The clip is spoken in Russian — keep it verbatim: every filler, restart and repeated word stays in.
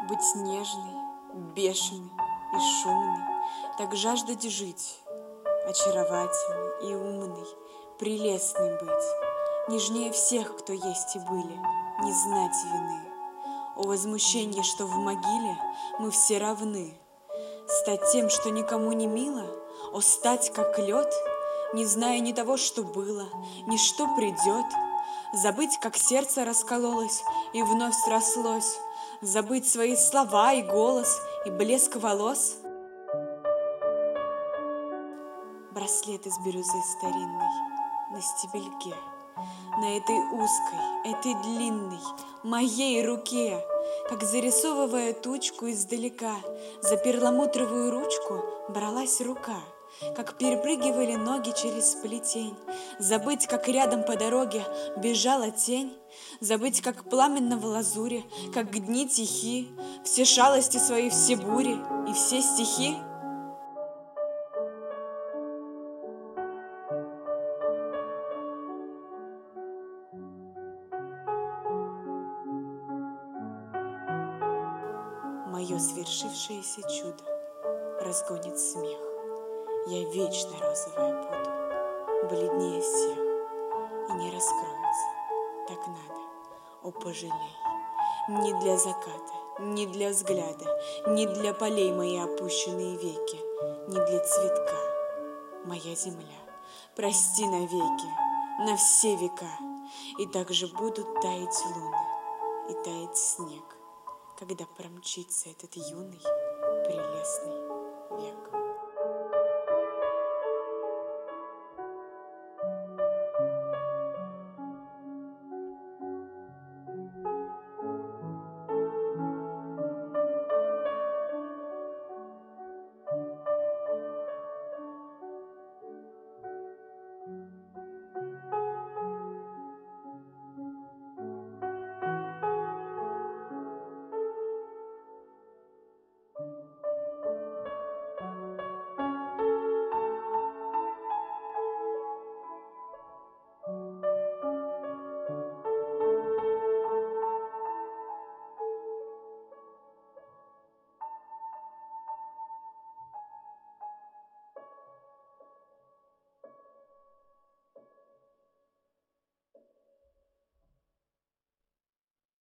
Быть нежной, бешеной и шумной, так жаждать жить, очаровательной и умной, прелестной быть, нежнее всех, кто есть и были, не знать вины. О возмущенье, что в могиле мы все равны, стать тем, что никому не мило, о стать как лед, не зная ни того, что было, ни что придет, забыть, как сердце раскололось и вновь срослось, забыть свои слова и голос, и блеск волос. Браслет из бирюзы старинный на стебельке, на этой узкой, этой длинной, моей руке, как зарисовывая тучку издалека, за перламутровую ручку бралась рука, как перепрыгивали ноги через плетень, забыть, как рядом по дороге бежала тень, забыть, как пламенно в лазуре, как дни тихи, все шалости свои, все бури и все стихи. Мое свершившееся чудо разгонит смех. Я вечно розовая буду, бледнее всех, и не раскроется, так надо, о, пожалей. Ни для заката, ни для взгляда, ни для полей мои опущенные веки, ни для цветка, моя земля, прости навеки, на все века. И также будут таять луны и таять снег, когда промчится этот юный, прелестный век.